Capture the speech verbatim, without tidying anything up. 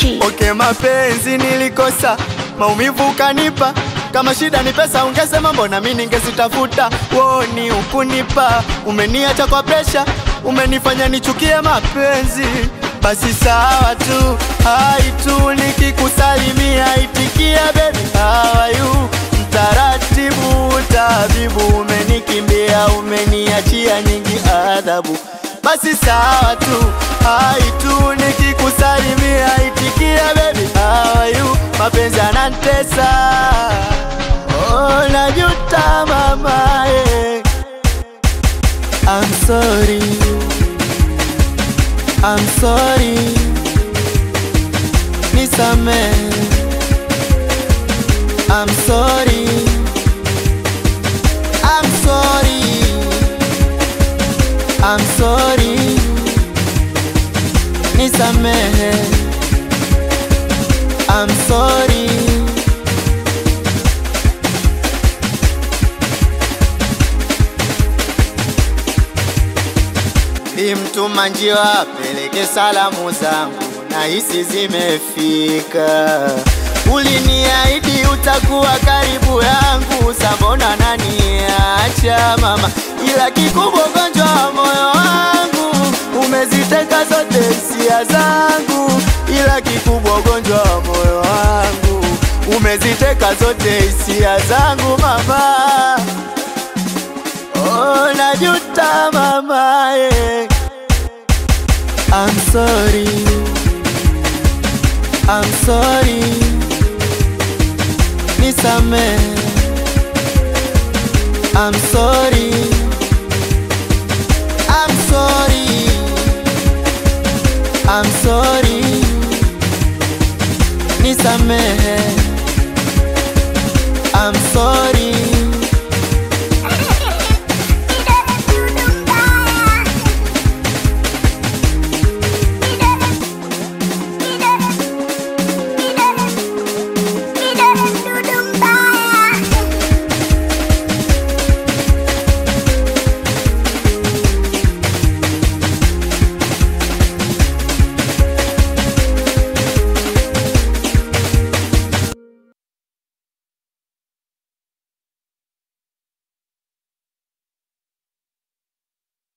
T. Okay, mapenzi nilikosa, maumivu kanipa. Kama shida ni pesa ungesema, mbona mimi ningesitafuta. Woni ukunipa, umeniacha kwa pressure, umenifanya nichukie mapenzi. Basi sawa tu, hai tu, nikikusalimia itikia baby how are you. Mtaratibu tabibu, umenikimbia, umeniachia nyingi adhabu. Basi sawa tu, hai tu, nikikusalimia itikia baby how are you. Mapenzi yanatesa, oh najuta mama, yeah. I'm sorry, I'm sorry, nisamehe. I'm sorry, I'm sorry, I'm sorry, nisamehe. I'm sorry. Mtuma njiwa apeleke salamu zangu, nahisi zimefika. Uliniahidi utakuwa karibu yangu, sabona naniacha mama. Ila kikubwa ugonjwa wa moyo wangu, umeziteka zote hisia zangu. Ila kikubwa ugonjwa wa moyo wangu, umeziteka zote hisia zangu mama. Oh najuta mama, yeah. I'm sorry, I'm sorry, nisamehe. I'm sorry, I'm sorry, I'm sorry, nisamehe. I'm sorry.